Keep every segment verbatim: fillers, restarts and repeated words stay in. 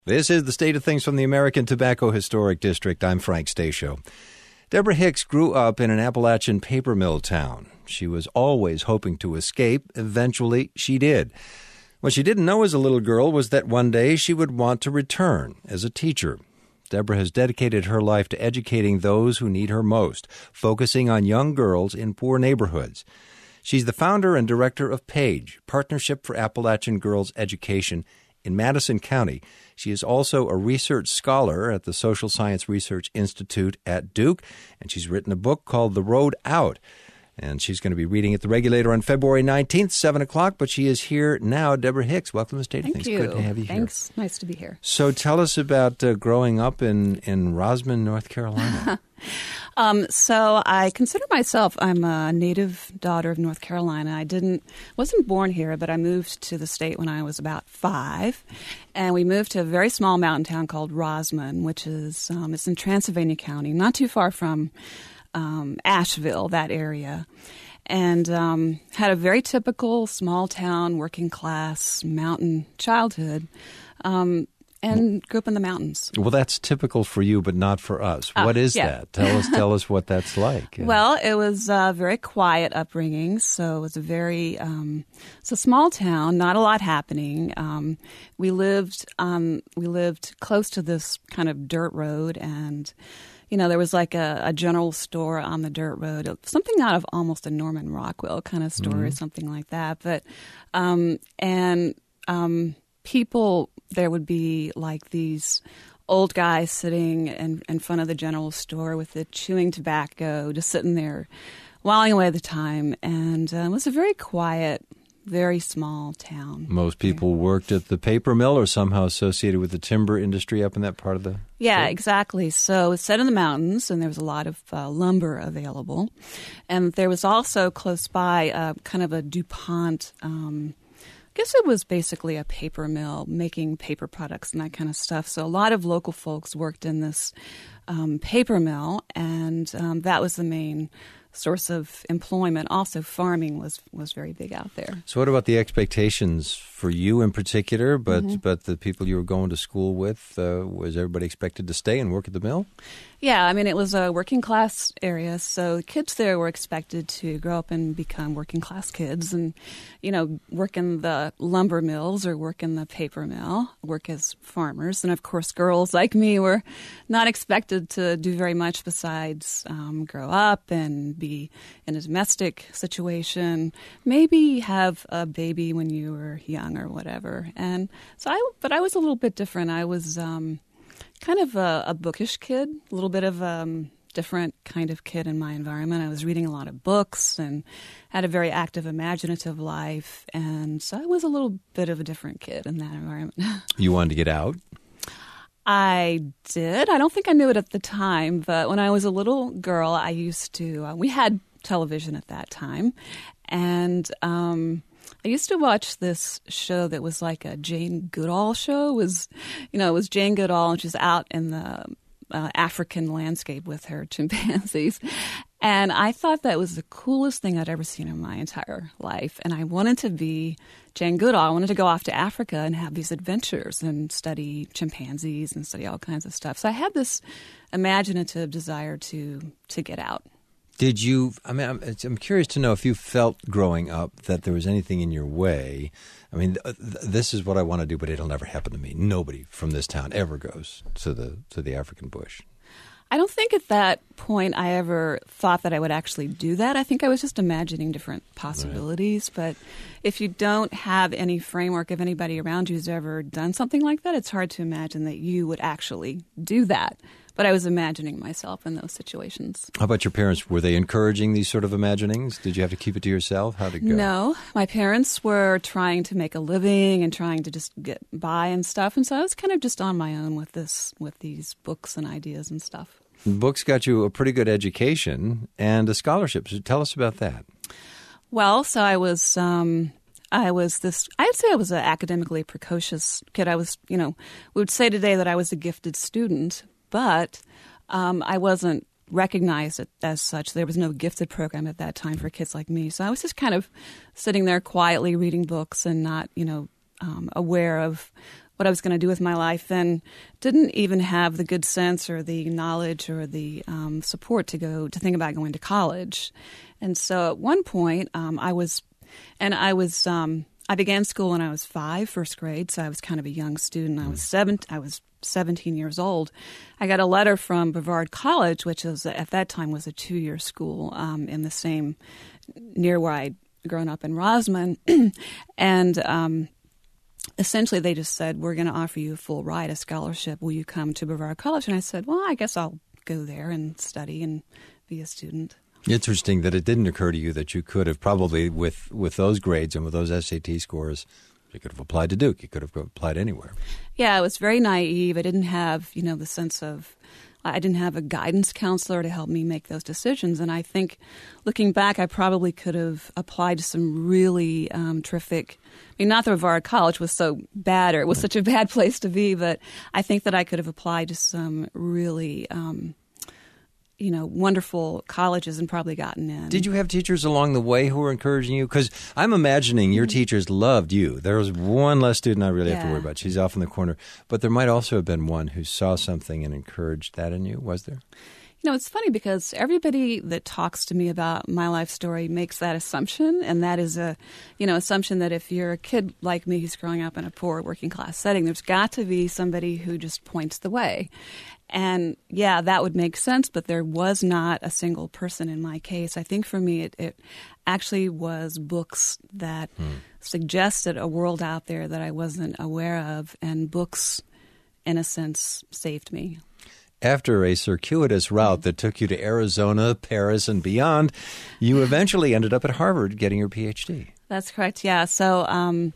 This is the State of Things from the American Tobacco Historic District. I'm Frank Stasio. Deborah Hicks grew up in an Appalachian paper mill town. She was always hoping to escape. Eventually, she did. What she didn't know as a little girl was that one day she would want to return as a teacher. Deborah has dedicated her life to educating those who need her most, focusing on young girls in poor neighborhoods. She's the founder and director of PAGE, Partnership for Appalachian Girls Education, in Madison County. She is also a research scholar at the Social Science Research Institute at Duke, and she's written a book called The Road Out. And she's going to be reading at the Regulator on February nineteenth, seven o'clock, but she is here now. Deborah Hicks, welcome to State of Things. Thank you. Good to have you here. Thanks. Nice to be here. So tell us about uh, growing up in, in Rosman, North Carolina. um, so I consider myself, I'm a native daughter of North Carolina. I didn't, wasn't born here, but I moved to the state when I was about five. And we moved to a very small mountain town called Rosman, which is, um, it's in Transylvania County, not too far from Um, Asheville, that area, and um, had a very typical small town, working class, mountain childhood, um, and grew up in the mountains. Well, that's typical for you, but not for us. Uh, what is yeah. that? Tell us, tell us what that's like. Well, it was a very quiet upbringing, so it was a very, um, it's a small town, not a lot happening. Um, we lived, um, we lived close to this kind of dirt road, and you know, there was like a, a general store on the dirt road, something out of almost a Norman Rockwell kind of story, mm-hmm. something like that. But, um, and um, people, there would be like these old guys sitting in, in front of the general store with the chewing tobacco, just sitting there whiling away the time. And uh, it was a very quiet, very small town. Most people worked at the paper mill or somehow associated with the timber industry up in that part of the Yeah, state? Exactly. So it's set in the mountains, and there was a lot of uh, lumber available. And there was also close by uh, kind of a DuPont, um, I guess it was basically a paper mill making paper products and that kind of stuff. So a lot of local folks worked in this um, paper mill, and um, that was the main source of employment. Also, farming was, was very big out there. So what about the expectations for you in particular, but Mm-hmm. but the people you were going to school with? Uh, was everybody expected to stay and work at the mill? Yeah, I mean, it was a working class area, so the kids there were expected to grow up and become working class kids and, you know, work in the lumber mills or work in the paper mill, work as farmers. And, of course, girls like me were not expected to do very much besides um, grow up and be in a domestic situation, maybe have a baby when you were young or whatever. And so I, but I was a little bit different. I was um, kind of a, a bookish kid, a little bit of a um, different kind of kid in my environment. I was reading a lot of books and had a very active, imaginative life. And so I was a little bit of a different kid in that environment. You wanted to get out? I did. I don't think I knew it at the time, but when I was a little girl, I used to, uh, we had television at that time, and um, I used to watch this show that was like a Jane Goodall show. It was, you know, it was Jane Goodall, and she's out in the uh, African landscape with her chimpanzees. And I thought that was the coolest thing I'd ever seen in my entire life. And I wanted to be Jane Goodall. I wanted to go off to Africa and have these adventures and study chimpanzees and study all kinds of stuff. So I had this imaginative desire to to get out. Did you, I mean, I'm, I'm curious to know if you felt growing up that there was anything in your way. I mean, th- this is what I want to do, but it'll never happen to me. Nobody from this town ever goes to the to the African bush. I don't think at that point I ever thought that I would actually do that. I think I was just imagining different possibilities. Right. But if you don't have any framework of anybody around you who's ever done something like that, it's hard to imagine that you would actually do that. But I was imagining myself in those situations. How about your parents? Were they encouraging these sort of imaginings? Did you have to keep it to yourself? How'd it go? No. My parents were trying to make a living and trying to just get by and stuff. And so I was kind of just on my own with this, with these books and ideas and stuff. Books got you a pretty good education and a scholarship. So tell us about that. Well, so I was... Um, I was this, I'd say I was an academically precocious kid. I was, you know, we would say today that I was a gifted student, but um, I wasn't recognized as such. There was no gifted program at that time for kids like me. So I was just kind of sitting there quietly reading books and not, you know, um, aware of what I was going to do with my life, and didn't even have the good sense or the knowledge or the um, support to go to think about going to college. And so at one point, um, I was, and I was, um, I began school when I was five, first grade, so I was kind of a young student. I was seven, I was seventeen years old. I got a letter from Brevard College, which was at that time was a two-year school um, in the same near where I'd grown up in Rosman, and um, essentially they just said, "We're going to offer you a full ride, a scholarship. Will you come to Brevard College?" And I said, "Well, I guess I'll go there and study and be a student." Interesting that it didn't occur to you that you could have probably, with, with those grades and with those S A T scores, you could have applied to Duke. You could have applied anywhere. Yeah, I was very naive. I didn't have, you know, the sense of, I didn't have a guidance counselor to help me make those decisions. And I think looking back, I probably could have applied to some really um, terrific, I mean, not that Brevard College was so bad or it was such a bad place to be, but I think that I could have applied to some really um you know, wonderful colleges and probably gotten in. Did you have teachers along the way who were encouraging you? Because I'm imagining your teachers loved you. There was one less student I really yeah. have to worry about. She's off in the corner. But there might also have been one who saw something and encouraged that in you. Was there? You know, it's funny because everybody that talks to me about my life story makes that assumption, and that is a, you know, assumption that if you're a kid like me who's growing up in a poor working class setting, there's got to be somebody who just points the way. And yeah, that would make sense, but there was not a single person in my case. I think for me, it, it actually was books that hmm. suggested a world out there that I wasn't aware of, and books, in a sense, saved me. After a circuitous route that took you to Arizona, Paris, and beyond, you eventually ended up at Harvard getting your P H D. That's correct, yeah. So um,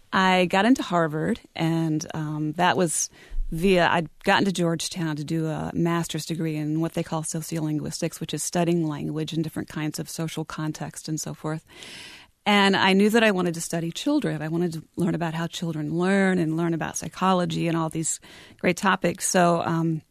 I got into Harvard, and um, that was via, I'd gotten to Georgetown to do a master's degree in what they call sociolinguistics, which is studying language in different kinds of social context and so forth. And I knew that I wanted to study children. I wanted to learn about how children learn and learn about psychology and all these great topics. So um,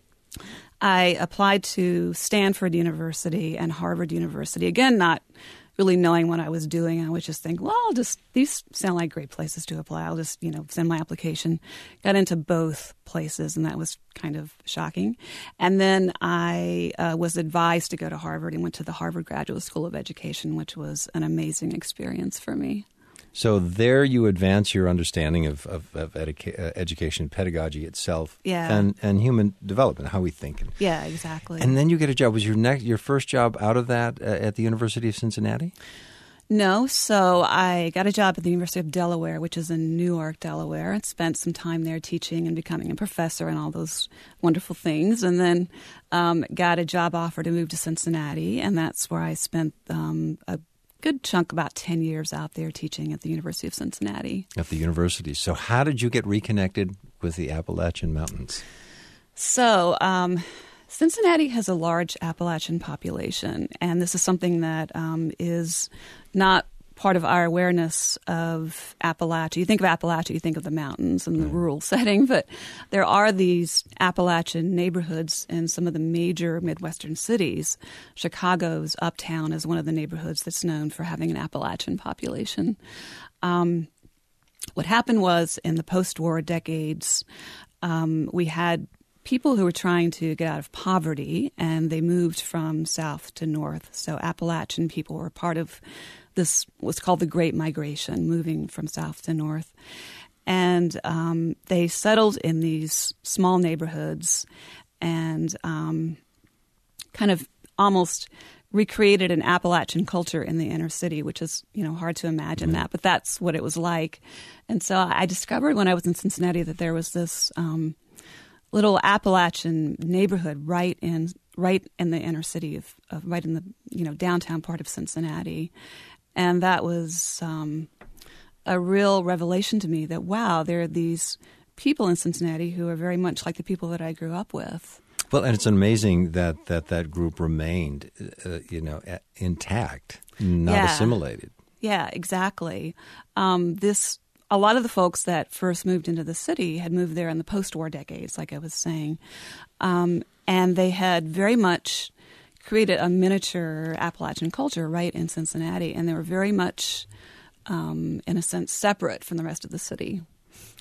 I applied to Stanford University and Harvard University, again, not really knowing what I was doing. I would just think, well, I'll just, these sound like great places to apply. I'll just, you know, send my application. Got into both places, and that was kind of shocking. And then I uh, was advised to go to Harvard and went to the Harvard Graduate School of Education, which was an amazing experience for me. So there you advance your understanding of, of, of educa- uh, education, pedagogy itself, yeah. and, and human development, how we think. Yeah, exactly. And then you get a job. Was your next, your first job out of that uh, at the University of Cincinnati? No. So I got a job at the University of Delaware, which is in Newark, Delaware, and spent some time there teaching and becoming a professor and all those wonderful things. And then um, got a job offer to move to Cincinnati, and that's where I spent um, a good chunk, about ten years out there teaching at the University of Cincinnati. At the university. So how did you get reconnected with the Appalachian Mountains? So um, Cincinnati has a large Appalachian population, and this is something that um, is not part of our awareness of Appalachia. You think of Appalachia, you think of the mountains and the mm. rural setting, but there are these Appalachian neighborhoods in some of the major Midwestern cities. Chicago's Uptown is one of the neighborhoods that's known for having an Appalachian population. Um, what happened was, in the post-war decades, um, we had people who were trying to get out of poverty, and they moved from south to north. So Appalachian people were part of this, was called the Great Migration, moving from south to north. And um, they settled in these small neighborhoods and um, kind of almost recreated an Appalachian culture in the inner city, which is, you know, hard to imagine mm-hmm. that, but that's what it was like. And so I discovered when I was in Cincinnati that there was this um, little Appalachian neighborhood right in right in the inner city of, of right in the, you know, downtown part of Cincinnati. And that was um, a real revelation to me that, wow, there are these people in Cincinnati who are very much like the people that I grew up with. Well, and it's amazing that that, that group remained, uh, you know, intact, not yeah. assimilated. Yeah, exactly. Um, this a lot of the folks that first moved into the city had moved there in the post-war decades, like I was saying, um, and they had very much created a miniature Appalachian culture right in Cincinnati, and they were very much, um, in a sense, separate from the rest of the city.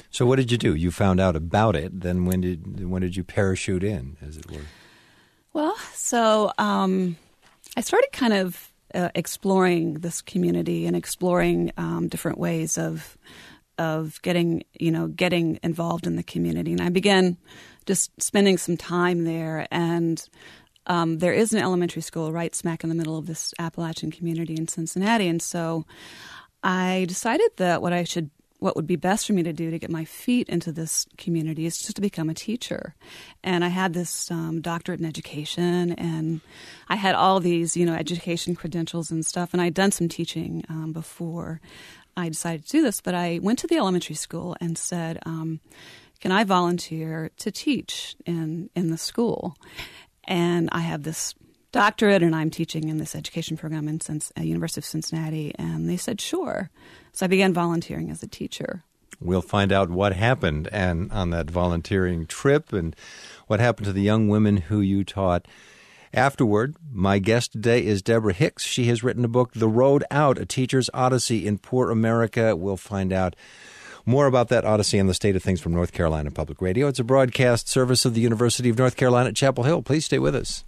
So what did you do? You found out about it. Then when did when did you parachute in, as it were? Well, so um, I started kind of uh, exploring this community and exploring um, different ways of of getting, you know, getting involved in the community. And I began just spending some time there. And um, there is an elementary school right smack in the middle of this Appalachian community in Cincinnati. And so I decided that what I should, what would be best for me to do to get my feet into this community is just to become a teacher. And I had this um, doctorate in education, and I had all these, you know, education credentials and stuff. And I'd done some teaching um, before I decided to do this, but I went to the elementary school and said, um, can I volunteer to teach in, in the school? And I have this doctorate, and I'm teaching in this education program in uh, University of Cincinnati. And they said, sure. So I began volunteering as a teacher. We'll find out what happened and on that volunteering trip and what happened to the young women who you taught. Afterward, my guest today is Deborah Hicks. She has written a book, The Road Out, A Teacher's Odyssey in Poor America. We'll find out more about that odyssey and the state of things from North Carolina Public Radio. It's a broadcast service of the University of North Carolina at Chapel Hill. Please stay with us.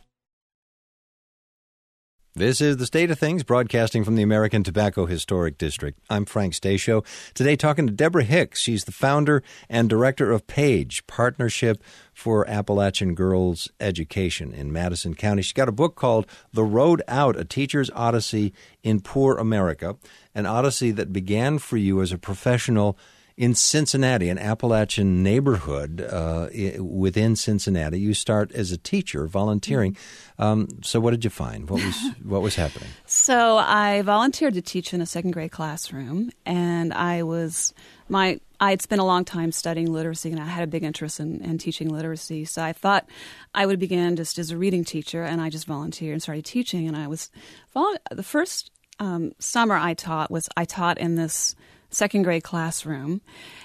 This is The State of Things, broadcasting from the American Tobacco Historic District. I'm Frank Stasio. Today talking to Deborah Hicks. She's the founder and director of PAGE, Partnership for Appalachian Girls Education in Madison County. She's got a book called The Road Out, A Teacher's Odyssey in Poor America, an odyssey that began for you as a professional in Cincinnati, an Appalachian neighborhood uh, within Cincinnati. You start as a teacher, volunteering. Um, so what did you find? What was what was happening? So I volunteered to teach in a second grade classroom, and I was my I had spent a long time studying literacy, and I had a big interest in, in teaching literacy. So I thought I would begin just as a reading teacher, and I just volunteered and started teaching. And I was the first um, summer I taught was I taught in this second grade classroom,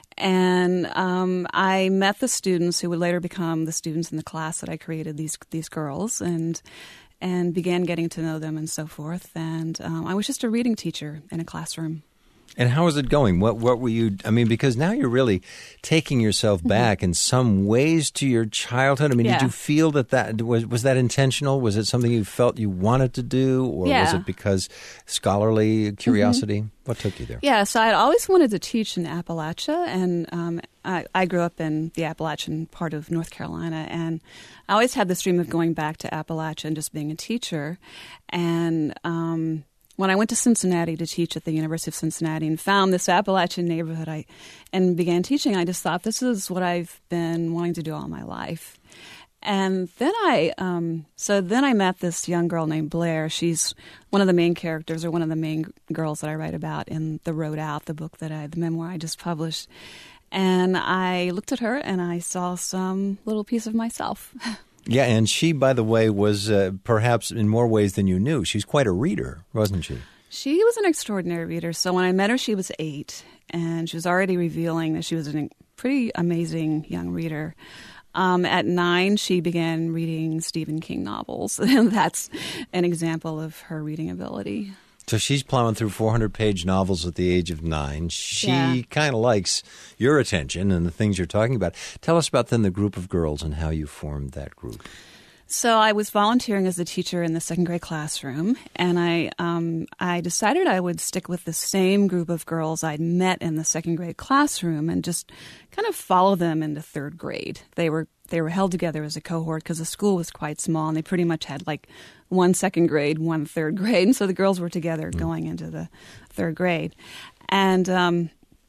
and um, I met the students who would later become the students in the class that I created, these these girls, and and began getting to know them and so forth. And um, I was just a reading teacher in a classroom. And how is it going? What what were you, I mean, because now you're really taking yourself back mm-hmm. in some ways to your childhood. I mean, yeah. did you feel that that, was, was that intentional? Was it something you felt you wanted to do? Or yeah. was it because scholarly curiosity? Mm-hmm. What took you there? Yeah, so I'd always wanted to teach in Appalachia, and um, I, I grew up in the Appalachian part of North Carolina, and I always had this dream of going back to Appalachia and just being a teacher. And um when I went to Cincinnati to teach at the University of Cincinnati and found this Appalachian neighborhood I, and began teaching, I just thought, this is what I've been wanting to do all my life. And then I, um, so then I met this young girl named Blair. She's one of the main characters, or one of the main girls that I write about in The Road Out, the book that I, the memoir I just published. And I looked at her and I saw some little piece of myself. Yeah, and she, by the way, was uh, perhaps in more ways than you knew. She's quite a reader, wasn't she? She was an extraordinary reader. So when I met her, she was eight, and she was already revealing that she was a pretty amazing young reader. Um, at nine, she began reading Stephen King novels, and that's an example of her reading ability. So she's plowing through four hundred page novels at the age of nine. She yeah. kind of likes your attention and the things you're talking about. Tell us about then the group of girls and how you formed that group. So I was volunteering as a teacher in the second grade classroom, and I um, I decided I would stick with the same group of girls I'd met in the second grade classroom and just kind of follow them into third grade. They were they were held together as a cohort because the school was quite small, and they pretty much had like one second grade, one third grade, and so the girls were together mm. going into the third grade. And um,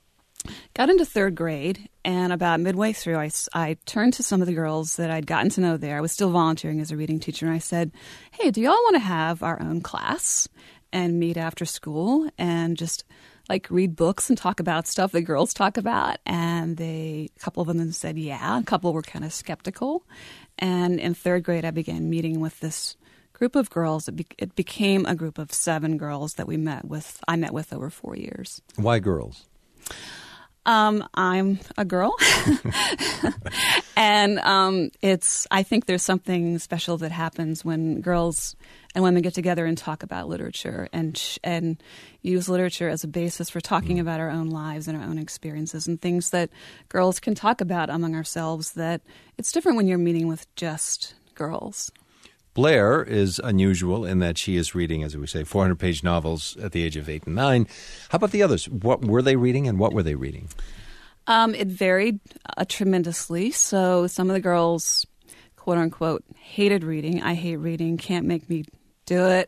got into third grade, and about midway through, I, I turned to some of the girls that I'd gotten to know there. I was still volunteering as a reading teacher, and I said, hey, do y'all want to have our own class and meet after school and just like read books and talk about stuff that girls talk about? And they, a couple of them said yeah. A couple were kind of skeptical. And in third grade, I began meeting with this group of girls. It, be, it became a group of seven girls that we met with. I met with over four years. Why girls? Um, I'm a girl, and And um, it's, I think there's something special that happens when girls and women get together and talk about literature and sh- and use literature as a basis for talking mm. about our own lives and our own experiences and things that girls can talk about among ourselves, that it's different when you're meeting with just girls. Blair is unusual in that she is reading, as we say, four hundred page novels at the age of eight and nine. How about the others? What were they reading and what were they reading? Um, it varied uh, tremendously. So some of the girls, quote unquote, hated reading. I hate reading. Can't make me do it.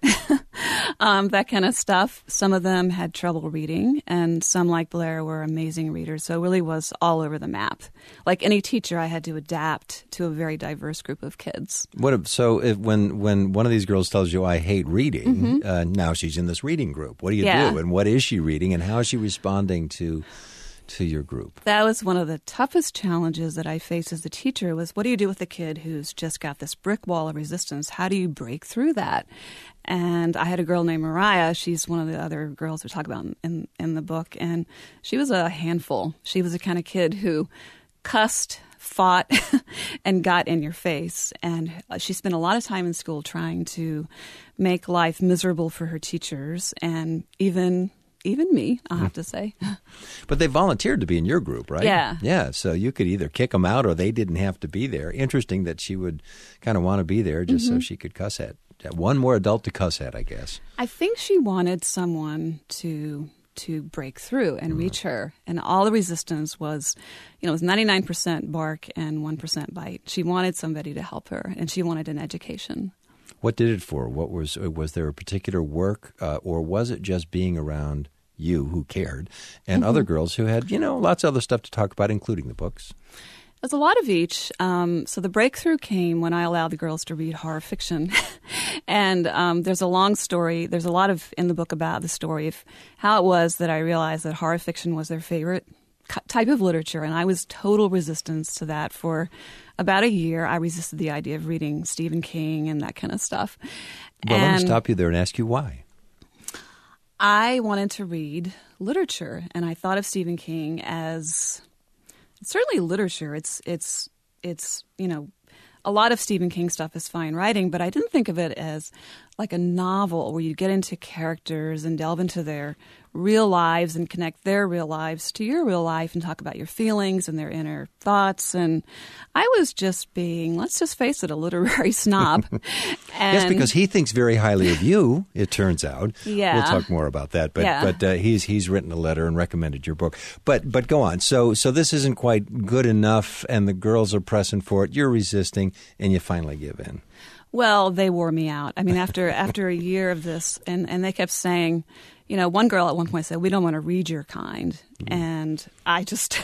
um, that kind of stuff. Some of them had trouble reading, and some, like Blair, were amazing readers. So it really was all over the map. Like any teacher, I had to adapt to a very diverse group of kids. What if, so if, when when one of these girls tells you, I hate reading, mm-hmm. uh, now she's in this reading group. What do you yeah. do? And what is she reading? And how is she responding to to your group? That was one of the toughest challenges that I faced as a teacher was, what do you do with a kid who's just got this brick wall of resistance? How do you break through that? And I had a girl named Mariah. She's one of the other girls we talk about in, in, in the book. And she was a handful. She was the kind of kid who cussed, fought, and got in your face. And she spent a lot of time in school trying to make life miserable for her teachers and even Even me, I'll have to say. But they volunteered to be in your group, right? Yeah. Yeah, so you could either kick them out or they didn't have to be there. Interesting that she would kind of want to be there just mm-hmm. so she could cuss at. One more adult to cuss at, I guess. I think she wanted someone to to break through and mm-hmm. reach her. And all the resistance was, you know, it was ninety-nine percent bark and one percent bite. She wanted somebody to help her, and she wanted an education. What did it for? What was was there a particular work, uh, or was it just being around you who cared and mm-hmm. other girls who had, you know, lots of other stuff to talk about, including the books? There's a lot of each. Um, so the breakthrough came when I allowed the girls to read horror fiction. and um, there's a long story. There's a lot of in the book about the story of how it was that I realized that horror fiction was their favorite type of literature, and I was total resistance to that. For about a year, I resisted the idea of reading Stephen King and that kind of stuff. Well, and let me stop you there and ask you why. I wanted to read literature, and I thought of Stephen King as certainly literature. It's it's it's you know, a lot of Stephen King stuff is fine writing, but I didn't think of it as like a novel where you get into characters and delve into their real lives and connect their real lives to your real life and talk about your feelings and their inner thoughts. And I was just being, let's just face it, a literary snob. And yes, because he thinks very highly of you, it turns out. Yeah. We'll talk more about that. But yeah. but uh, he's he's written a letter and recommended your book. But but go on. So so this isn't quite good enough, and the girls are pressing for it. You're resisting, and you finally give in. Well, they wore me out. I mean, after after a year of this, and, and they kept saying, you know, one girl at one point said, we don't want to read your kind. Mm-hmm. And I just,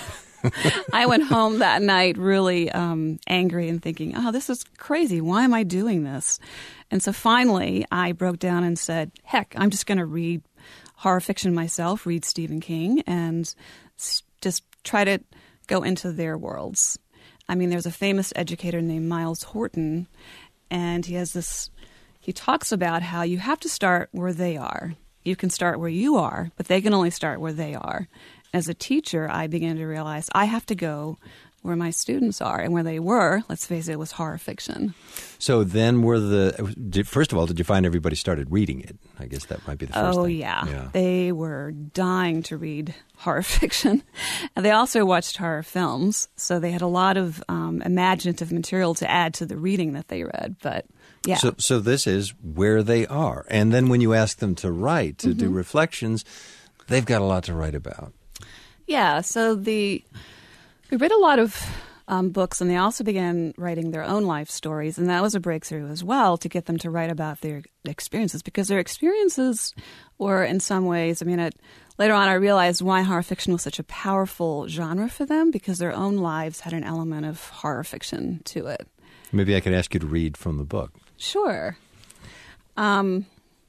I went home that night really um, angry and thinking, oh, this is crazy. Why am I doing this? And so finally, I broke down and said, heck, I'm just going to read horror fiction myself, read Stephen King, and s- just try to go into their worlds. I mean, there's a famous educator named Miles Horton, and he has this, he talks about how you have to start where they are. You can start where you are, but they can only start where they are. As a teacher, I began to realize I have to go where my students are, and where they were, let's face it, was horror fiction. So then were the, did, first of all, did you find everybody started reading it? I guess that might be the first oh, thing. yeah. yeah. They were dying to read horror fiction. And they also watched horror films, so they had a lot of um, imaginative material to add to the reading that they read. But yeah. So, so this is where they are. And then when you ask them to write, to mm-hmm. do reflections, they've got a lot to write about. Yeah, so the... We read a lot of um, books, and they also began writing their own life stories, and that was a breakthrough as well to get them to write about their experiences, because their experiences were in some ways, I mean, it, later on I realized why horror fiction was such a powerful genre for them, because their own lives had an element of horror fiction to it. Maybe I could ask you to read from the book. Sure. Um,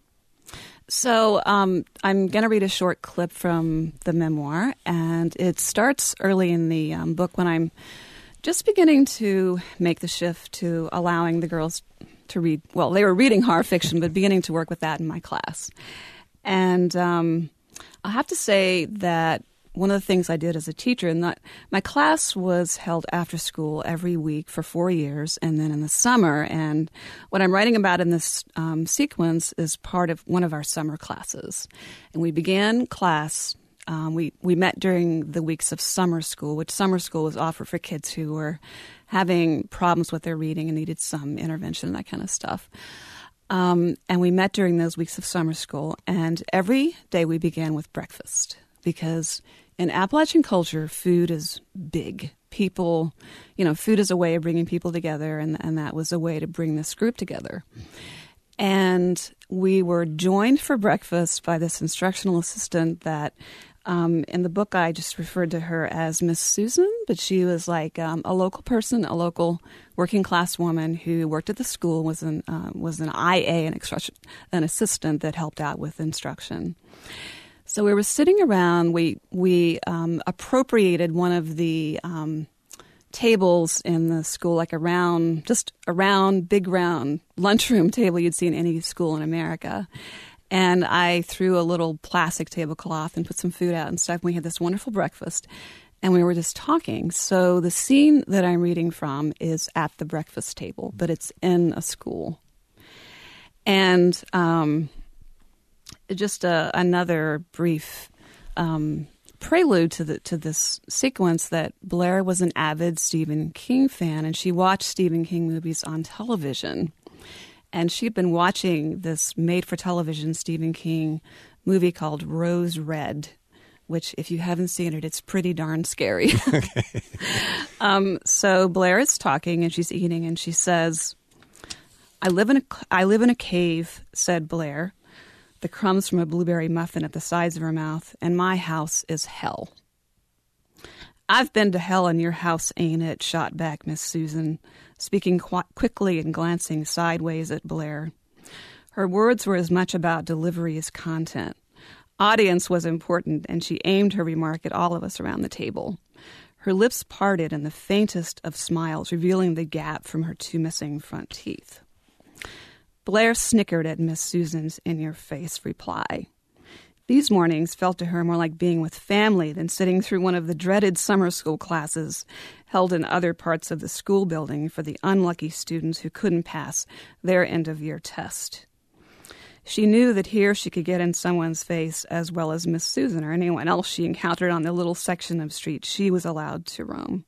So um, I'm going to read a short clip from the memoir, and it starts early in the um, book when I'm just beginning to make the shift to allowing the girls to read. Well, they were reading horror fiction, but beginning to work with that in my class. And um, I have to say that one of the things I did as a teacher, and that my class was held after school every week for four years, and then in the summer. And what I'm writing about in this um, sequence is part of one of our summer classes. And we began class. Um, we we met during the weeks of summer school, which summer school was offered for kids who were having problems with their reading and needed some intervention and that kind of stuff. Um, and we met during those weeks of summer school, and every day we began with breakfast, because in Appalachian culture, food is big. People, you know, food is a way of bringing people together, and, and that was a way to bring this group together. And we were joined for breakfast by this instructional assistant that Um, in the book, I just referred to her as Miss Susan, but she was like um, a local person, a local working class woman who worked at the school, was an um, was an I A, an, instruction, an assistant that helped out with instruction. So we were sitting around. We we um, appropriated one of the um, tables in the school, like a round, just a round, big round lunchroom table you'd see in any school in America. And I threw a little plastic tablecloth and put some food out and stuff. We had this wonderful breakfast, and we were just talking. So the scene that I'm reading from is at the breakfast table, but it's in a school. And um, just a, another brief um, prelude to the to this sequence, that Blair was an avid Stephen King fan, and she watched Stephen King movies on television. And she'd been watching this made-for-television Stephen King movie called Rose Red, which, if you haven't seen it, it's pretty darn scary. Okay. um, so Blair is talking, and she's eating, and she says, I live in a, I live in a cave, said Blair, the crumbs from a blueberry muffin at the sides of her mouth, and my house is hell. I've been to hell in your house, ain't it? Shot back Miss Susan, speaking qu- quickly and glancing sideways at Blair. Her words were as much about delivery as content. Audience was important, and she aimed her remark at all of us around the table. Her lips parted in the faintest of smiles, revealing the gap from her two missing front teeth. Blair snickered at Miss Susan's in-your-face reply. These mornings felt to her more like being with family than sitting through one of the dreaded summer school classes held in other parts of the school building for the unlucky students who couldn't pass their end-of-year test. She knew that here she could get in someone's face as well as Miss Susan or anyone else she encountered on the little section of street she was allowed to roam.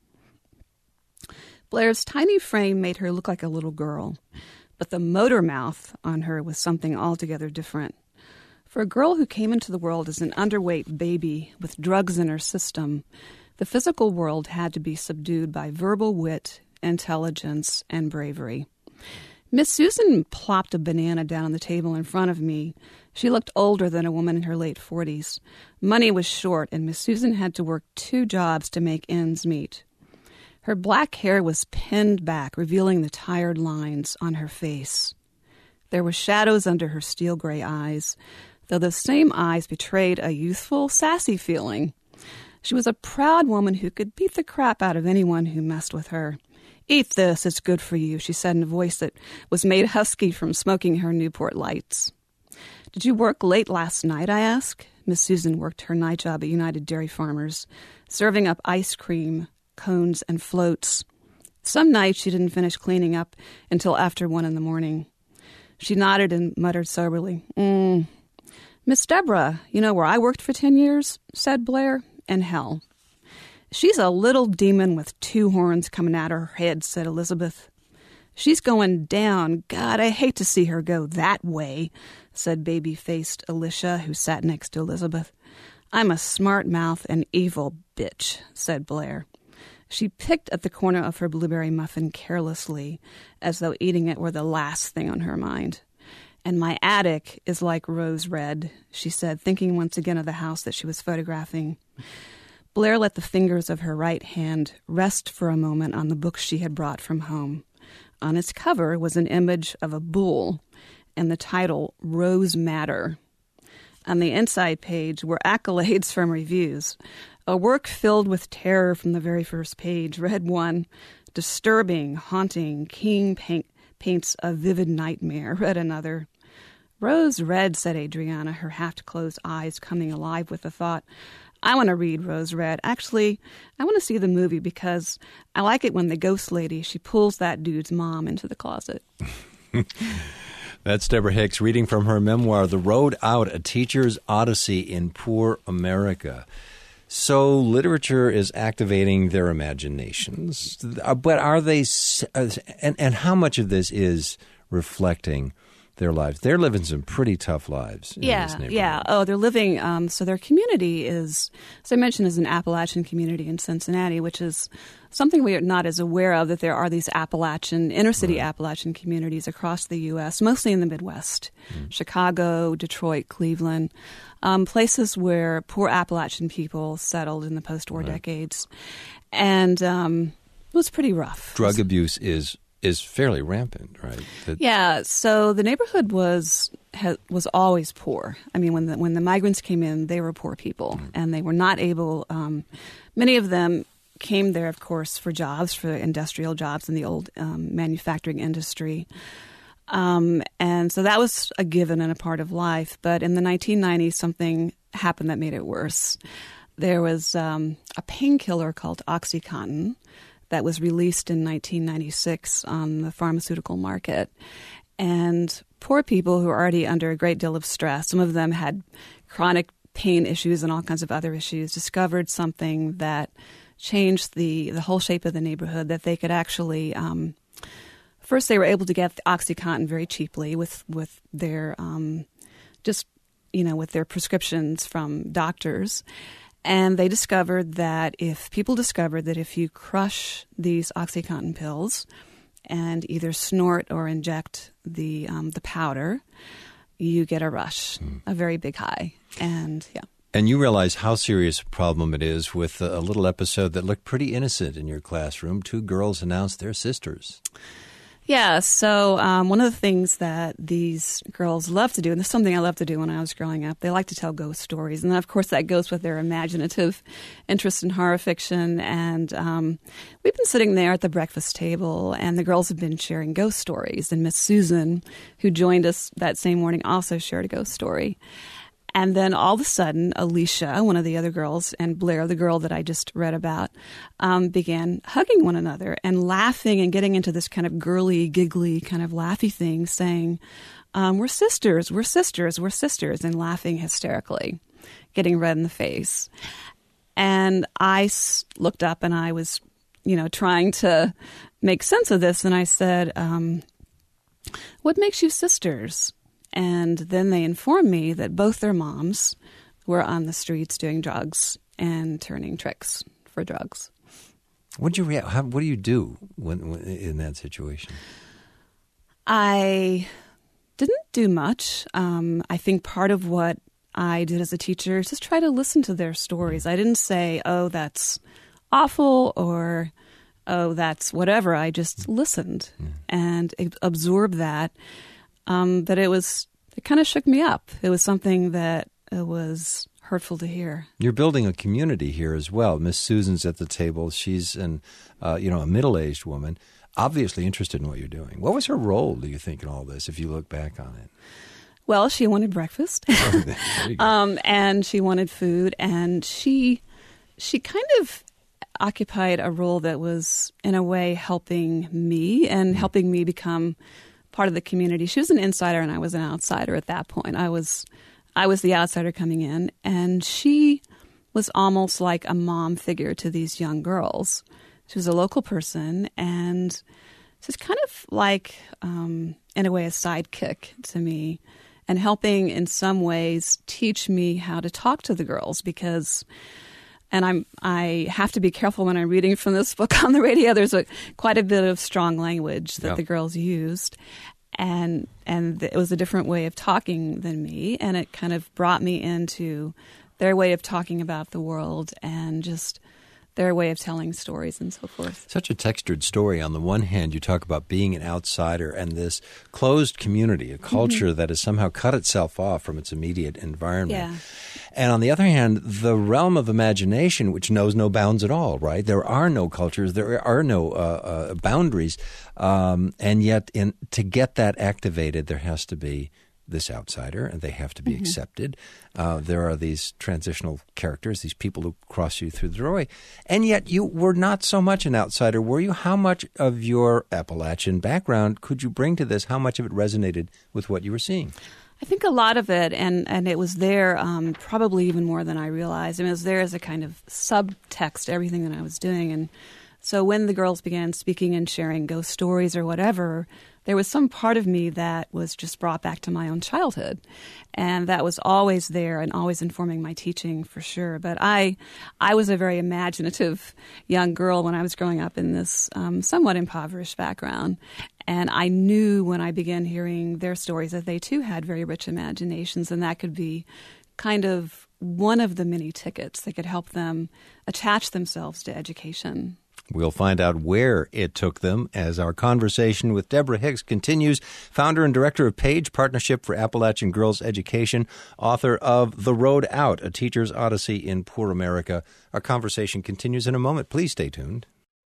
Blair's tiny frame made her look like a little girl, but the motor mouth on her was something altogether different. For a girl who came into the world as an underweight baby with drugs in her system, the physical world had to be subdued by verbal wit, intelligence, and bravery. Miss Susan plopped a banana down on the table in front of me. She looked older than a woman in her late forties. Money was short, and Miss Susan had to work two jobs to make ends meet. Her black hair was pinned back, revealing the tired lines on her face. There were shadows under her steel gray eyes, though those same eyes betrayed a youthful, sassy feeling. She was a proud woman who could beat the crap out of anyone who messed with her. Eat this, it's good for you, she said in a voice that was made husky from smoking her Newport Lights. Did you work late last night, I asked? Miss Susan worked her night job at United Dairy Farmers, serving up ice cream, cones, and floats. Some nights she didn't finish cleaning up until after one in the morning. She nodded and muttered soberly, mm. Miss Deborah, you know where I worked for ten years, said Blair. In hell. She's a little demon with two horns coming out of her head, said Elizabeth. She's going down. God, I hate to see her go that way, said baby-faced Alicia, who sat next to Elizabeth. I'm a smart mouth and evil bitch, said Blair. She picked at the corner of her blueberry muffin carelessly, as though eating it were the last thing on her mind. And my attic is like rose red, she said, thinking once again of the house that she was photographing. Blair let the fingers of her right hand rest for a moment on the book she had brought from home. On its cover was an image of a bull and the title, Rose Matter. On the inside page were accolades from reviews. A work filled with terror from the very first page read one, disturbing, haunting, King paint, paints a vivid nightmare, read another. Rose Red, said Adriana, her half-closed eyes coming alive with the thought, I want to read Rose Red. Actually, I want to see the movie because I like it when the ghost lady, she pulls that dude's mom into the closet. That's Deborah Hicks reading from her memoir, The Road Out, A Teacher's Odyssey in Poor America. So literature is activating their imaginations, but are they, and, and how much of this is reflecting their lives? They're living some pretty tough lives. In yeah, this neighborhood. yeah. Oh, they're living, um, so their community is, as I mentioned, is an Appalachian community in Cincinnati, which is something we are not as aware of, that there are these Appalachian, inner-city right. Appalachian communities across the U S, mostly in the Midwest, mm. Chicago, Detroit, Cleveland, um, places where poor Appalachian people settled in the post-war right. decades. And um, it was pretty rough. Drug abuse is is fairly rampant, right? That- yeah. So the neighborhood was ha, was always poor. I mean, when the, when the migrants came in, they were poor people, mm. and they were not able. Um, many of them came there, of course, for jobs, for industrial jobs in the old um, manufacturing industry. Um, and so that was a given and a part of life. But in the nineteen nineties, something happened that made it worse. There was um, a painkiller called OxyContin that was released in nineteen ninety-six on the pharmaceutical market. And poor people who were already under a great deal of stress, some of them had chronic pain issues and all kinds of other issues, discovered something that changed the, the whole shape of the neighborhood, that they could actually um, – first, they were able to get the OxyContin very cheaply with, with their um, just, you know, with their prescriptions from doctors. And they discovered that if people discovered that if you crush these OxyContin pills and either snort or inject the um, the powder, you get a rush, mm. a very big high. And yeah. And you realize how serious a problem it is with a little episode that looked pretty innocent in your classroom. Two girls announced they're sisters. Yeah, so um, one of the things that these girls love to do, and this is something I loved to do when I was growing up, they like to tell ghost stories. And then, of course, that goes with their imaginative interest in horror fiction. And um, we've been sitting there at the breakfast table, and the girls have been sharing ghost stories. And Miss Susan, who joined us that same morning, also shared a ghost story. And then all of a sudden, Alicia, one of the other girls, and Blair, the girl that I just read about, um, began hugging one another and laughing and getting into this kind of girly, giggly kind of laughy thing, saying, um, we're sisters, we're sisters, we're sisters, and laughing hysterically, getting red in the face. And I looked up and I was, you know, trying to make sense of this. And I said, um, what makes you sisters? And then they informed me that both their moms were on the streets doing drugs and turning tricks for drugs. What did you react? How, what do you do when, when in that situation? I didn't do much. Um, I think part of what I did as a teacher is just try to listen to their stories. I didn't say, "Oh, that's awful," or "Oh, that's whatever." I just listened mm. and absorbed that. Um, but it was, it kind of shook me up. It was something that it was hurtful to hear. You're building a community here as well. Miss Susan's at the table. She's an, uh, you know, a middle-aged woman, obviously interested in what you're doing. What was her role, do you think, in all this, if you look back on it? Well, she wanted breakfast, oh, there you go. um, and she wanted food, and she, she kind of occupied a role that was, in a way, helping me and mm-hmm. helping me become part of the community. She was an insider and I was an outsider at that point. I was I was the outsider coming in, and she was almost like a mom figure to these young girls. She was a local person and just kind of like, um, in a way, a sidekick to me, and helping in some ways teach me how to talk to the girls because And I'm I have to be careful when I'm reading from this book on the radio. There's a quite a bit of strong language that yeah. the girls used, and and it was a different way of talking than me, and it kind of brought me into their way of talking about the world and just their way of telling stories and so forth. Such a textured story. On the one hand, you talk about being an outsider and this closed community, a culture mm-hmm. that has somehow cut itself off from its immediate environment. Yeah. And on the other hand, the realm of imagination, which knows no bounds at all, right? There are no cultures, there are no uh, uh, boundaries, um, and yet in, to get that activated, there has to be this outsider, and they have to be Mm-hmm. accepted. Uh, there are these transitional characters, these people who cross you through the doorway. And yet you were not so much an outsider, were you? How much of your Appalachian background could you bring to this? How much of it resonated with what you were seeing? I think a lot of it, and, and it was there um, probably even more than I realized. I mean, it was there as a kind of subtext to everything that I was doing. And so when the girls began speaking and sharing ghost stories or whatever, there was some part of me that was just brought back to my own childhood. And that was always there and always informing my teaching for sure. But I I was a very imaginative young girl when I was growing up in this um, somewhat impoverished background. And I knew when I began hearing their stories that they too had very rich imaginations, and that could be kind of one of the many tickets that could help them attach themselves to education. We'll find out where it took them as our conversation with Deborah Hicks continues, founder and director of Page, Partnership for Appalachian Girls Education, author of The Road Out, A Teacher's Odyssey in Poor America. Our conversation continues in a moment. Please stay tuned.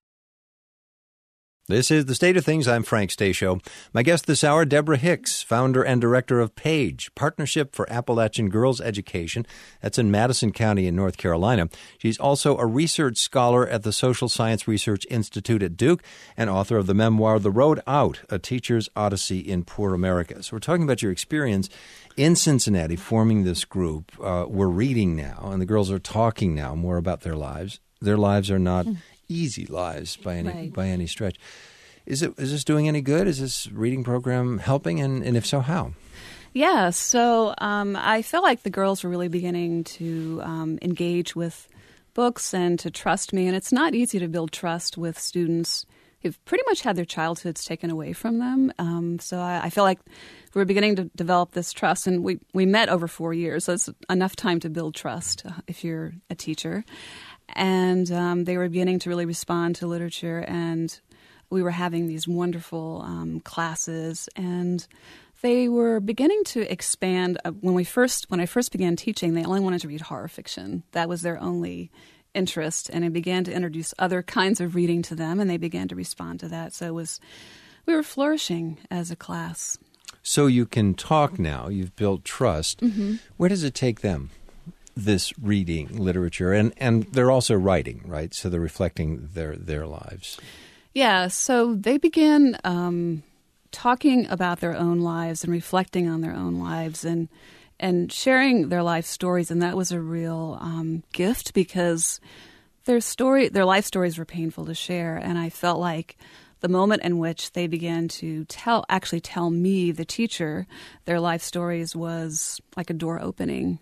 This is The State of Things. I'm Frank Stasio. My guest this hour, Deborah Hicks, founder and director of Page, Partnership for Appalachian Girls Education. That's in Madison County in North Carolina. She's also a research scholar at the Social Science Research Institute at Duke and author of the memoir, The Road Out, A Teacher's Odyssey in Poor America. So we're talking about your experience in Cincinnati forming this group. Uh, we're reading now, and the girls are talking now more about their lives. Their lives are not easy lives by any Right. by any stretch. Is it is this doing any good? Is this reading program helping? And, and if so, how? Yeah, so um, I felt like the girls were really beginning to um, engage with books and to trust me. And it's not easy to build trust with students who've pretty much had their childhoods taken away from them. Um, so I, I feel like we were beginning to develop this trust. And we, we met over four years, so it's enough time to build trust uh, if you're a teacher. And um, they were beginning to really respond to literature, and we were having these wonderful um, classes, and they were beginning to expand. Uh, when we first, when I first began teaching, they only wanted to read horror fiction. That was their only interest, and I began to introduce other kinds of reading to them, and they began to respond to that. So it was, we were flourishing as a class. So you can talk now. You've built trust. Mm-hmm. Where does it take them? This reading literature, and, and they're also writing, right? So they're reflecting their, their lives. Yeah, so they began um, talking about their own lives and reflecting on their own lives and and sharing their life stories, and that was a real um, gift because their story, their life stories were painful to share, and I felt like the moment in which they began to tell, actually tell me, the teacher, their life stories was like a door opening.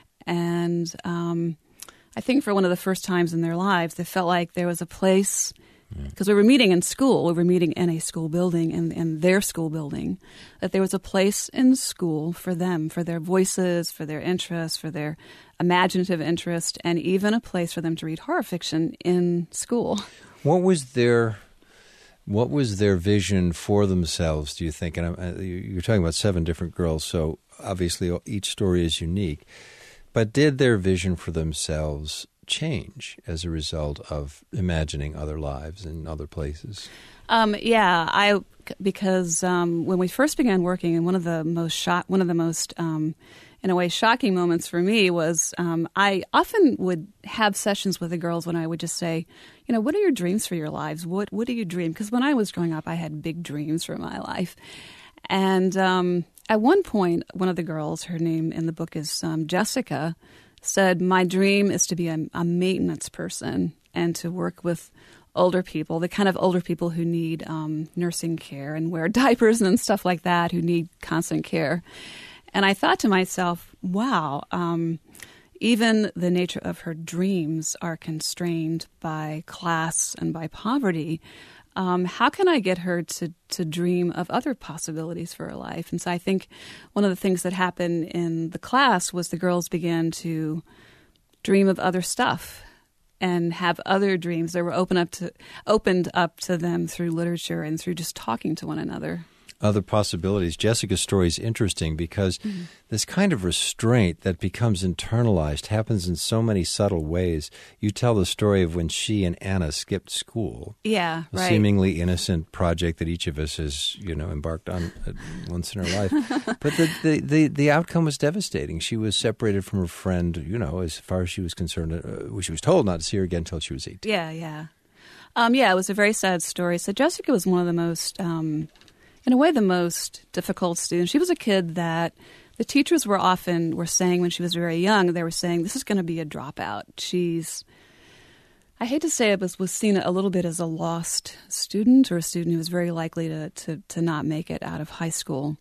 And um, I think for one of the first times in their lives, they felt like there was a place, because we were meeting in school, we were meeting in a school building, in, in their school building, that there was a place in school for them, for their voices, for their interests, for their imaginative interest, and even a place for them to read horror fiction in school. What was their what was their vision for themselves, do you think? And I'm, you're talking about seven different girls, so obviously each story is unique. But did their vision for themselves change as a result of imagining other lives in other places? Um, yeah, I because um, when we first began working, and one of the most shock, one of the most, um, in a way, shocking moments for me was um, I often would have sessions with the girls when I would just say, you know, what are your dreams for your lives? What What do you dream? Because when I was growing up, I had big dreams for my life, and um, at one point, one of the girls, her name in the book is um, Jessica, said, my dream is to be a, a maintenance person and to work with older people, the kind of older people who need um, nursing care and wear diapers and stuff like that, who need constant care. And I thought to myself, wow, um, even the nature of her dreams are constrained by class and by poverty. Um, how can I get her to, to dream of other possibilities for her life? And so I think one of the things that happened in the class was the girls began to dream of other stuff and have other dreams that were open up to, opened up to them through literature and through just talking to one another. other possibilities. Jessica's story is interesting because mm-hmm. this kind of restraint that becomes internalized happens in so many subtle ways. You tell the story of when she and Anna skipped school. Yeah, a right. seemingly innocent project that each of us has, you know, embarked on once in our life. But the, the, the, the outcome was devastating. She was separated from her friend, you know, as far as she was concerned. Uh, she was told not to see her again until she was eighteen. Yeah, yeah. Um, yeah, it was a very sad story. So Jessica was one of the most... Um, in a way, the most difficult student. She was a kid that the teachers were often were saying when she was very young, they were saying, this is going to be a dropout. She's, I hate to say it, but was seen a little bit as a lost student or a student who was very likely to, to, to not make it out of high school.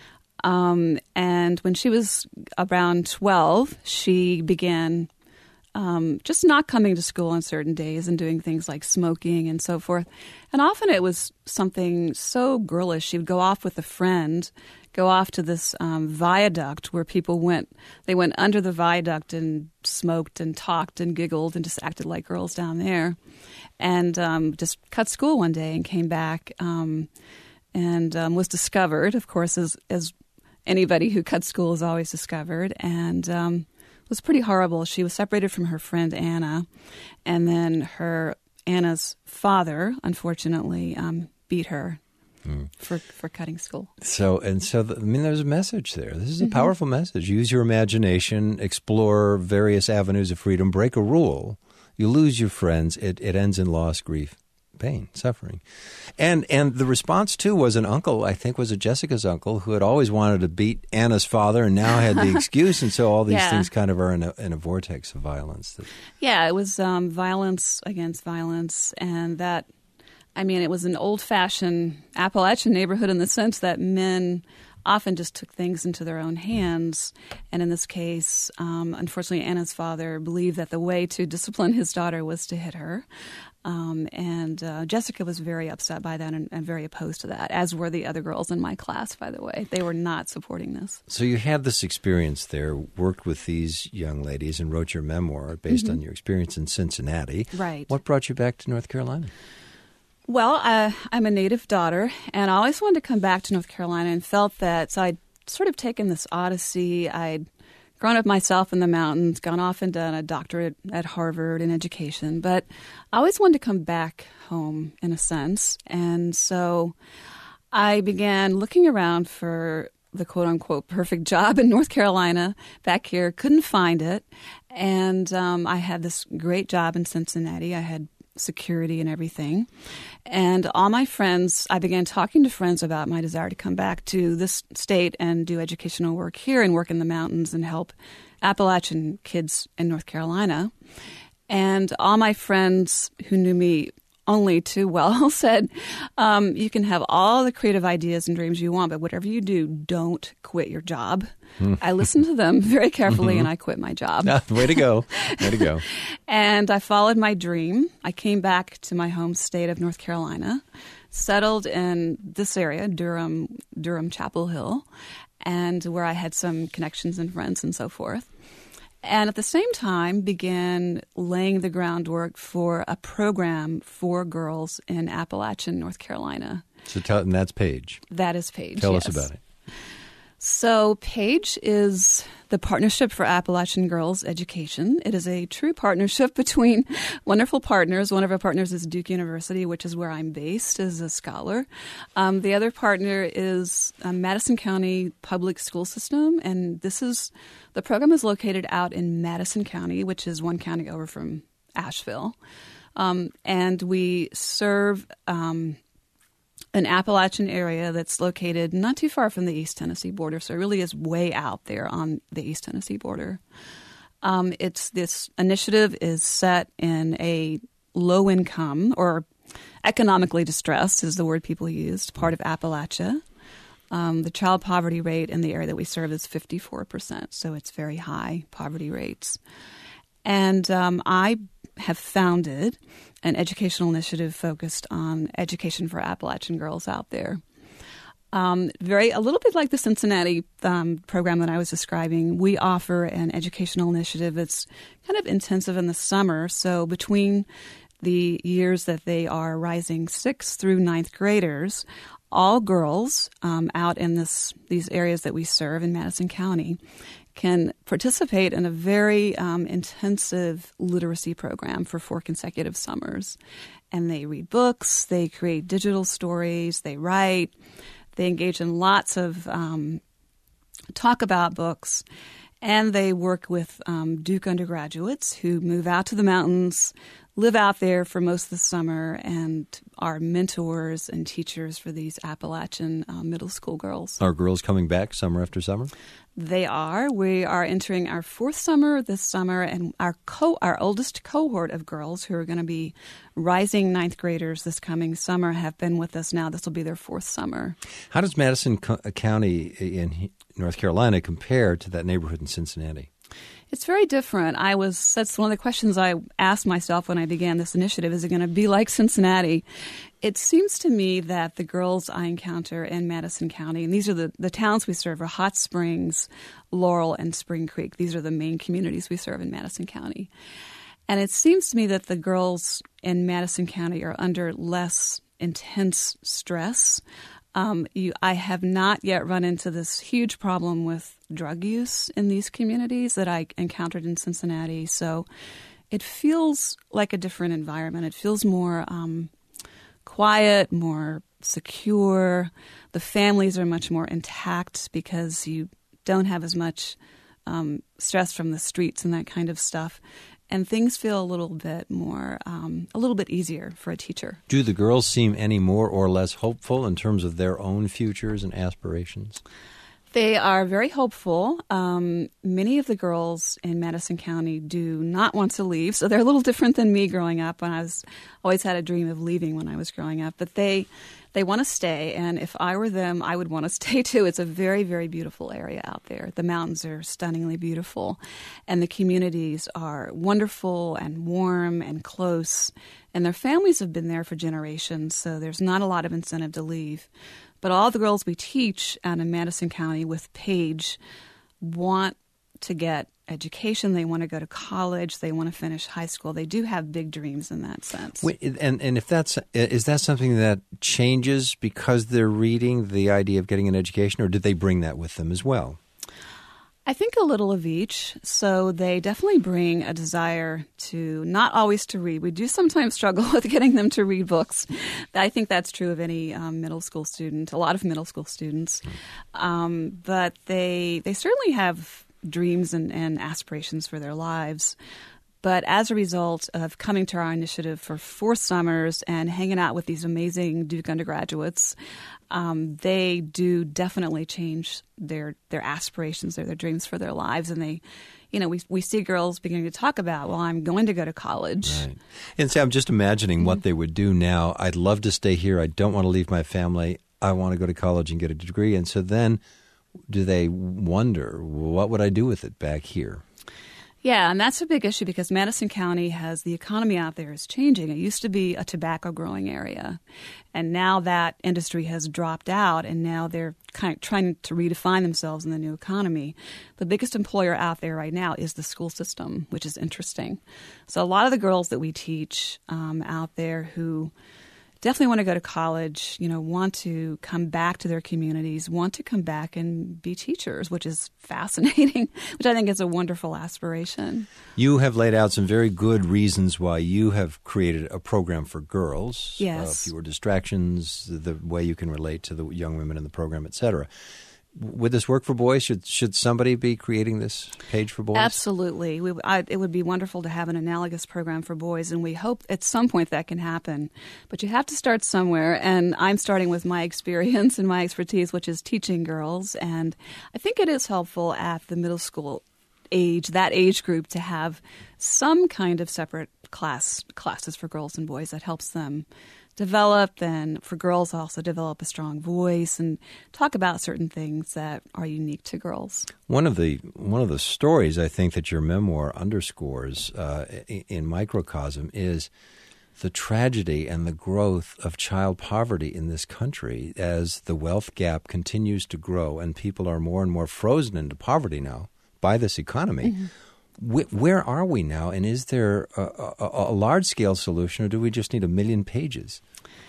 Um, and when she was around twelve, she began Um, just not coming to school on certain days and doing things like smoking and so forth. And often it was something so girlish. She would go off with a friend, go off to this um, viaduct where people went. They went under the viaduct and smoked and talked and giggled and just acted like girls down there. And um, just cut school one day and came back um, and um, was discovered, of course, as, as anybody who cuts school is always discovered. And um It was pretty horrible. She was separated from her friend Anna, and then her Anna's father, unfortunately, um, beat her mm. for, for cutting school. So, and so, the, I mean, there's a message there. This is a mm-hmm. powerful message. Use your imagination, explore various avenues of freedom, break a rule. You lose your friends. It, it ends in loss, grief, pain, suffering. And and the response, too, was an uncle, I think was a Jessica's uncle, who had always wanted to beat Anna's father and now had the excuse. And so all these yeah. things kind of are in a, in a vortex of violence. That... Yeah, it was um, violence against violence. And that, I mean, it was an old-fashioned Appalachian neighborhood in the sense that men often just took things into their own hands. And in this case, um, unfortunately, Anna's father believed that the way to discipline his daughter was to hit her. Um, and uh, Jessica was very upset by that and, and very opposed to that, as were the other girls in my class, by the way. They were not supporting this. So you had this experience there, worked with these young ladies, and wrote your memoir based mm-hmm. on your experience in Cincinnati. Right. What brought you back to North Carolina? Well, uh, I'm a native daughter, and I always wanted to come back to North Carolina and felt that, so I'd sort of taken this odyssey. I'd grown up myself in the mountains, gone off and done a doctorate at Harvard in education, but I always wanted to come back home in a sense. And so I began looking around for the quote-unquote perfect job in North Carolina back here, couldn't find it. And um, I had this great job in Cincinnati. I had security and everything. And all my friends, I began talking to friends about my desire to come back to this state and do educational work here and work in the mountains and help Appalachian kids in North Carolina. And all my friends who knew me only too well said, um, you can have all the creative ideas and dreams you want, but whatever you do, don't quit your job. Mm. I listened to them very carefully, mm-hmm. and I quit my job. Ah, way to go. Way to go. And I followed my dream. I came back to my home state of North Carolina, settled in this area, Durham, Durham, Chapel Hill, and where I had some connections and friends and so forth. And at the same time began laying the groundwork for a program for girls in Appalachian, North Carolina. So tell, and that's Paige. That is Paige, Tell yes. us about it. So Paige is the Partnership for Appalachian Girls Education. It is a true partnership between wonderful partners. One of our partners is Duke University, which is where I'm based as a scholar. Um, the other partner is um, Madison County Public School System, and this is the program is located out in Madison County, which is one county over from Asheville. Um, and we serve um, an Appalachian area that's located not too far from the East Tennessee border, so it really is way out there on the East Tennessee border. Um, it's this initiative is set in a low-income or economically distressed is the word people used, part of Appalachia. Um, the child poverty rate in the area that we serve is fifty-four percent, so it's very high poverty rates. And um, I have founded an educational initiative focused on education for Appalachian girls out there. Um, very a little bit like the Cincinnati um, program that I was describing, we offer an educational initiative that's kind of intensive in the summer. So between the years that they are rising sixth through ninth graders, all girls um, out in this these areas that we serve in Madison County can participate in a very um, intensive literacy program for four consecutive summers. And they read books, they create digital stories, they write, they engage in lots of um, talk about books, and they work with um, Duke undergraduates who move out to the mountains, live out there for most of the summer, and are mentors and teachers for these Appalachian uh, middle school girls. Are girls coming back summer after summer? They are. We are entering our fourth summer this summer, and our co our oldest cohort of girls who are going to be rising ninth graders this coming summer have been with us now. This will be their fourth summer. How does Madison Co- County in North Carolina compare to that neighborhood in Cincinnati? It's very different. I was that's one of the questions I asked myself when I began this initiative. Is it going to be like Cincinnati? It seems to me that the girls I encounter in Madison County, and these are the, the towns we serve, are Hot Springs, Laurel, and Spring Creek. These are the main communities we serve in Madison County. And it seems to me that the girls in Madison County are under less intense stress. Um, you, I have not yet run into this huge problem with drug use in these communities that I encountered in Cincinnati. So it feels like a different environment. It feels more um, quiet, more secure. The families are much more intact because you don't have as much um, stress from the streets and that kind of stuff. And things feel a little bit more, um, a little bit easier for a teacher. Do the girls seem any more or less hopeful in terms of their own futures and aspirations? They are very hopeful. Um, many of the girls in Madison County do not want to leave, so they're a little different than me growing up. When I was always had a dream of leaving when I was growing up, but they they want to stay. And if I were them, I would want to stay too. It's a very, very beautiful area out there. The mountains are stunningly beautiful, and the communities are wonderful and warm and close. And their families have been there for generations, so there's not a lot of incentive to leave. But all the girls we teach out in Madison County with Paige want to get education. They want to go to college. They want to finish high school. They do have big dreams in that sense. Wait, and and if that's is that something that changes because they're reading the idea of getting an education, or did they bring that with them as well? I think a little of each. So they definitely bring a desire to not always to read. We do sometimes struggle with getting them to read books. I think that's true of any um, middle school student, a lot of middle school students. Um, but they they certainly have dreams and, and aspirations for their lives. But as a result of coming to our initiative for four summers and hanging out with these amazing Duke undergraduates, um, they do definitely change their their aspirations, their, their dreams for their lives. And they, you know, we we see girls beginning to talk about, well, I'm going to go to college. Right. And so I'm just imagining mm-hmm. what they would do now. I'd love to stay here. I don't want to leave my family. I want to go to college and get a degree. And so then do they wonder, what would I do with it back here? Yeah, and that's a big issue because Madison County has the economy out there is changing. It used to be a tobacco growing area, and now that industry has dropped out, and now they're kind of trying to redefine themselves in the new economy. The biggest employer out there right now is the school system, which is interesting. So a lot of the girls that we teach um, out there who definitely want to go to college, you know, want to come back to their communities, want to come back and be teachers, which is fascinating, which I think is a wonderful aspiration. You have laid out some very good reasons why you have created a program for girls. Yes. Uh, fewer distractions, the way you can relate to the young women in the program, et cetera. Would this work for boys? Should should somebody be creating this page for boys? Absolutely. We, I, it would be wonderful to have an analogous program for boys, and we hope at some point that can happen. But you have to start somewhere, and I'm starting with my experience and my expertise, which is teaching girls. And I think it is helpful at the middle school age, that age group, to have some kind of separate class classes for girls and boys that helps them develop, and for girls also develop a strong voice and talk about certain things that are unique to girls. One of the one of the stories I think that your memoir underscores uh, in microcosm is the tragedy and the growth of child poverty in this country as the wealth gap continues to grow and people are more and more frozen into poverty now by this economy. Mm-hmm. Where are we now, and is there a, a, a large-scale solution, or do we just need a million pages?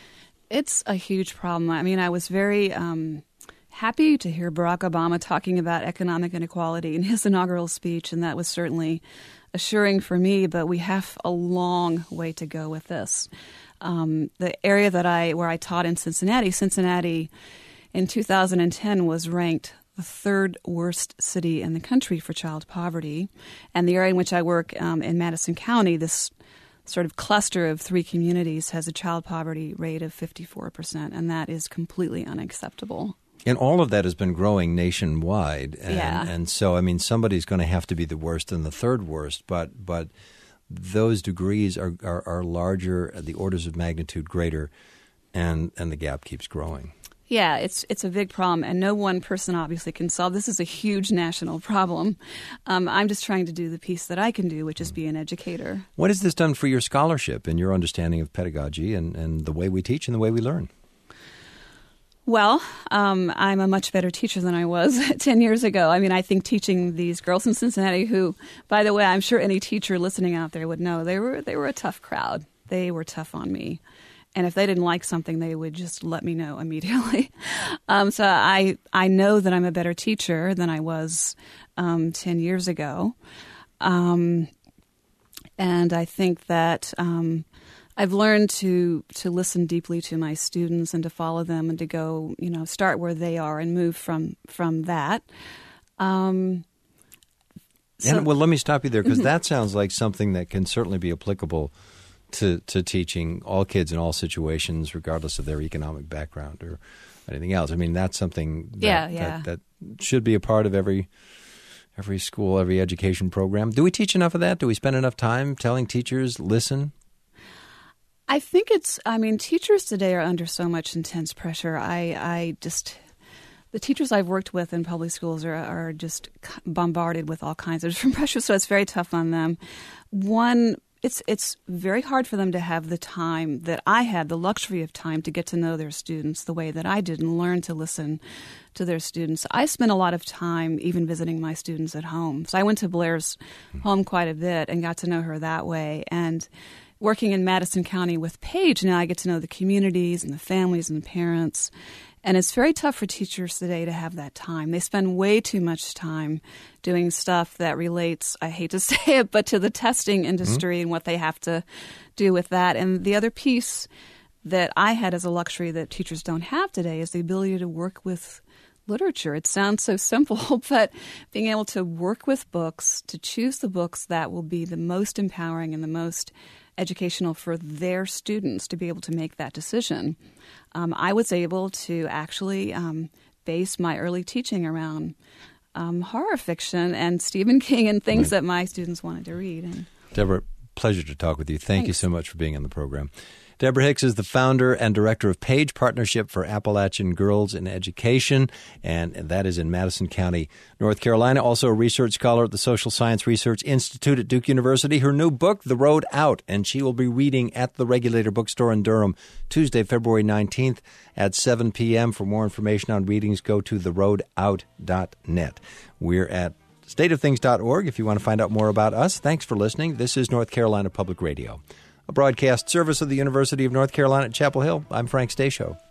It's a huge problem. I mean, I was very um, happy to hear Barack Obama talking about economic inequality in his inaugural speech, and that was certainly assuring for me, but we have a long way to go with this. Um, the area that I where I taught in Cincinnati, Cincinnati in two thousand ten was ranked the third worst city in the country for child poverty. And the area in which I work um, in Madison County, this sort of cluster of three communities has a child poverty rate of fifty-four percent, and that is completely unacceptable. And all of that has been growing nationwide. And, yeah. and so, I mean, somebody's going to have to be the worst and the third worst, but but those degrees are, are, are larger, the orders of magnitude greater, and, and the gap keeps growing. Yeah, it's it's a big problem, and no one person obviously can solve. This is a huge national problem. Um, I'm just trying to do the piece that I can do, which is be an educator. What has this done for your scholarship and your understanding of pedagogy and, and the way we teach and the way we learn? Well, um, I'm a much better teacher than I was ten years ago. I mean, I think teaching these girls in Cincinnati who, by the way, I'm sure any teacher listening out there would know, they were they were a tough crowd. They were tough on me. And if they didn't like something, they would just let me know immediately. um, so I I know that I'm a better teacher than I was um, ten years ago. Um, and I think that um, I've learned to to listen deeply to my students and to follow them and to go, you know, start where they are and move from from that. Um, so, and well, let me stop you there, because that sounds like something that can certainly be applicable to, to teaching all kids in all situations, regardless of their economic background or anything else. I mean, that's something that, yeah, yeah. that, that should be a part of every every school, every education program. Do we teach enough of that? Do we spend enough time telling teachers, listen? I think it's, I mean, teachers today are under so much intense pressure. I, I just, the teachers I've worked with in public schools are, are just bombarded with all kinds of different pressures, so it's very tough on them. One, it's it's very hard for them to have the time that I had, the luxury of time to get to know their students the way that I did and learn to listen to their students. I spent a lot of time even visiting my students at home. So I went to Blair's home quite a bit and got to know her that way. And working in Madison County with Paige, now I get to know the communities and the families and the parents. And it's very tough for teachers today to have that time. They spend way too much time doing stuff that relates, I hate to say it, but to the testing industry mm-hmm. and what they have to do with that. And the other piece that I had as a luxury that teachers don't have today is the ability to work with literature. It sounds so simple, but being able to work with books, to choose the books that will be the most empowering and the most educational for their students to be able to make that decision. Um, I was able to actually um, base my early teaching around um, horror fiction and Stephen King and things right. that my students wanted to read. And Deborah, pleasure to talk with you. Thank Thanks. you so much for being on the program. Deborah Hicks is the founder and director of Page Partnership for Appalachian Girls in Education, and that is in Madison County, North Carolina. Also a research scholar at the Social Science Research Institute at Duke University. Her new book, The Road Out, and she will be reading at the Regulator Bookstore in Durham Tuesday, February nineteenth at seven p.m. For more information on readings, go to the road out dot net. We're at state of things dot org if you want to find out more about us. Thanks for listening. This is North Carolina Public Radio, a broadcast service of the University of North Carolina at Chapel Hill. I'm Frank Stasio.